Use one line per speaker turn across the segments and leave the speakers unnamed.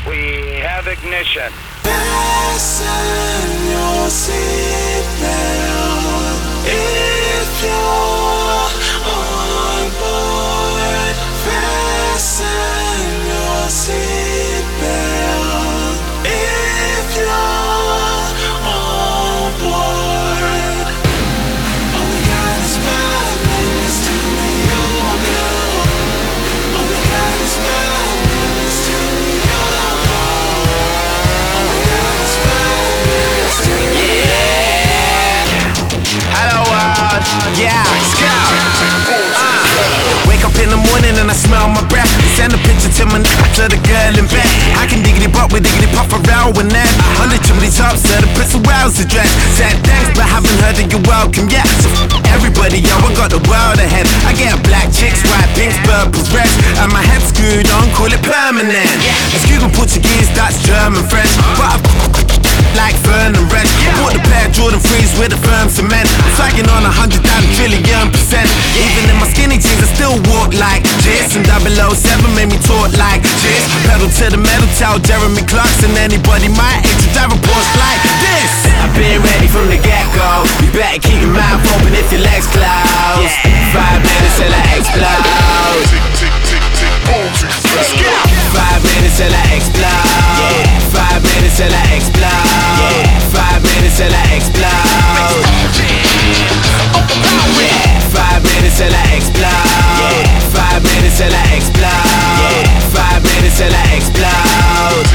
We have ignition.
Fasten your seatbelt if you're on board. Fasten your seatbelt if you're on board. All we got is 5 minutes till we all go. All we got is 5 minutes till we all go. All we got is 5 minutes till we
Hello world, yeah, let's go. Wake up in the morning and I smell my breath. Send a picture to my to the girl in bed. I can diggity pop with diggity pop around with that. 100 chimney tops to the Prince of Wales address. Said thanks but haven't heard that you're welcome yet. So everybody, yo, I got the world ahead. I get black chicks, white pinks, purples, reds. And my head screwed on, call it permanent. It's Google Portuguese, that's German, French. But I like Fern and Red. Bought a pair of Jordan 3s with a firm cement. I'm flagging on 100,000 trillion%. Even in my skinny jeans I still walk like this. And 007 made me talk like this. Pedal to the metal, tell Jeremy Clarkson. Anybody my age would drive a Porsche like this. I've been ready from the get-go. You better keep your mouth open if your legs closed. 5 minutes till I explode. 5 minutes till I explode. 5 minutes till I explode. 5 minutes till I explode. 5 minutes till I explode. 5 minutes till I explode. 5 minutes till I explode.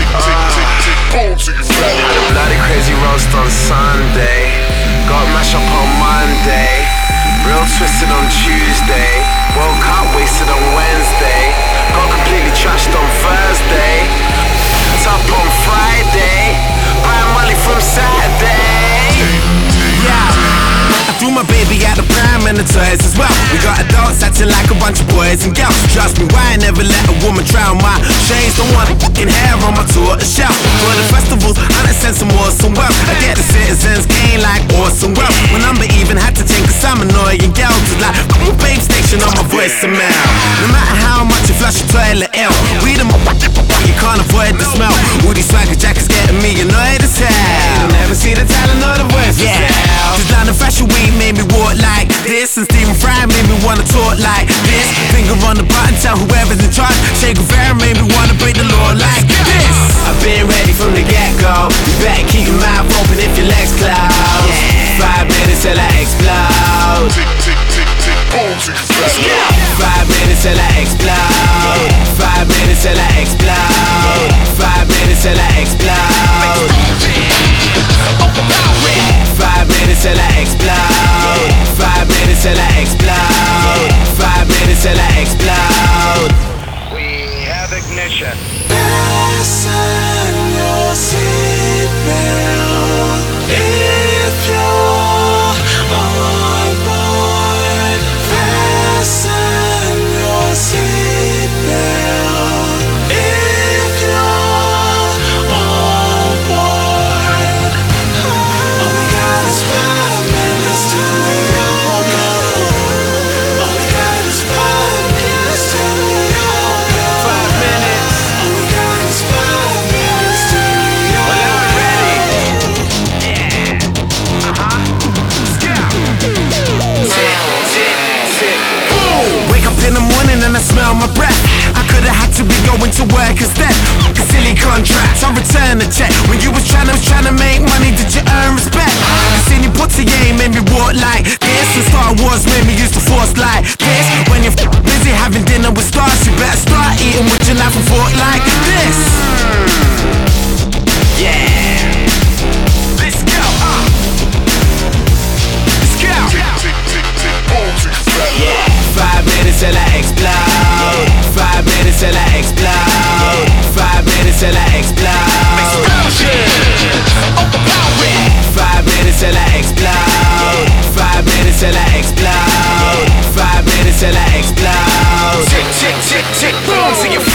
Had a bloody crazy roast on Sunday. Got mash up on Monday. Real twisted on Tuesday. Woke up wasted on Wednesday. Got completely trashed on Thursday. Top on Friday. Buying money from Saturday. Yeah, I threw my baby out the pram and the toys as well. We got adults acting like a bunch of boys and girls. Trust me, why I never let a woman drown my shades. Don't want fucking hair on my tour shelf. For the festivals, I done sent some awesome wealth. I get the citizens gain like awesome wealth. My number even had to change cause I'm annoying girls. It's like babe station on my voice and mail. No matter how much you flush your toilet ill, we the you can't avoid the smell. All these swagger jackets getting me annoyed as hell. Never see the talent or the voice for sale. Cause London Fashion Week made me walk like this. And Stephen Fry made me wanna talk like this. Finger on the button, tell whoever's in charge. Che Guevara made me wanna break the law like this. I've been ready from the get-go. You better keep your mouth open if your legs closed. 5 minutes till I explode. 5 minutes till I explode. 5 minutes till I explode. 5 minutes till I explode. 5 minutes till I explode. 5 minutes till I explode. 5 minutes till I explode.
We have ignition.
fasten your seatbelt if you're on board. Fasten your seatbelt if you're on board. All we got is 5 minutes till we all go. All we got is 5 minutes till we all go.
5 minutes.
All we got is 5 minutes till we all go.
Wake up in the morning and I smell my breath. I could've had to be going to work instead. A silly contract, I return the check. When you was trying to make money, did you earn respect? I seen you put to game, made me walk like this. And Star Wars made me use the force like this. When you're busy having dinner with stars, you better start eating with your knife and fork like this. Yeah. Let's go. Let's go. Yeah. 5 minutes till I explode. 5 minutes till I explode. 5 minutes till I explode. 5 minutes till I explode. 5 minutes till I explode. 5 minutes till I explode. Tick, tick, tick, tick, boom, so you